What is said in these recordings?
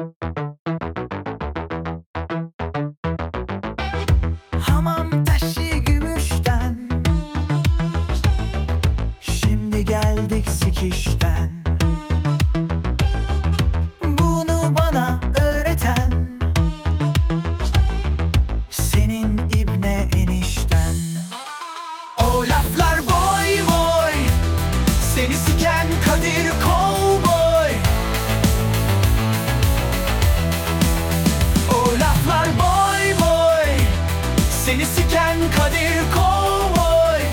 Hamam taşı gümüşten, şimdi geldik sikişten. Bunu bana öğreten senin ibne enişten. O laflar boy boy, seni siken Kadir Kovboy. O laflar boy boy, seni siken Kadir Kovboy.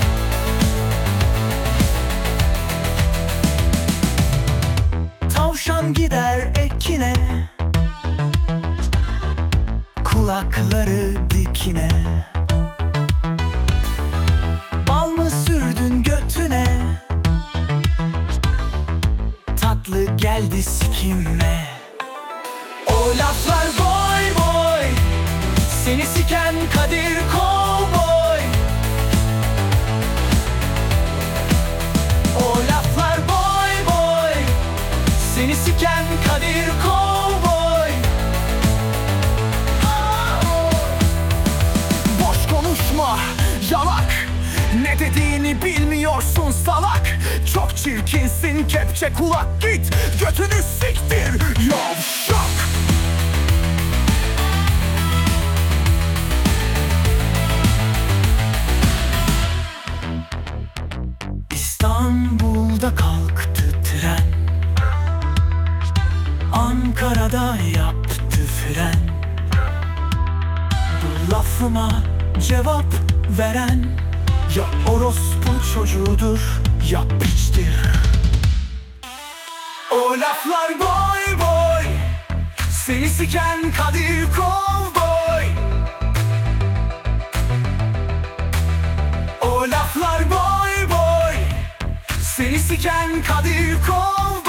Tavşan gider ekine, kulakları dikine. Bal mı sürdün götüne, tatlı geldi sikime. O laflar boy boy, seni siken Kadir Kovboy. O laflar boy boy, seni siken Kadir Kovboy. Boş konuşma yalak, ne dediğini bilmiyorsun salak. Çok çirkinsin kepçe kulak, git götünü siktir yavşak. İstanbul'da kalktı tren, Ankara'da yaptı fren. Bu lafıma cevap veren ya orospu çocuğudur ya piçtir. O laflar boy boy, seni siken Kadir Kovboy. O laflar boy boy, seni siken Kadir Kovboy.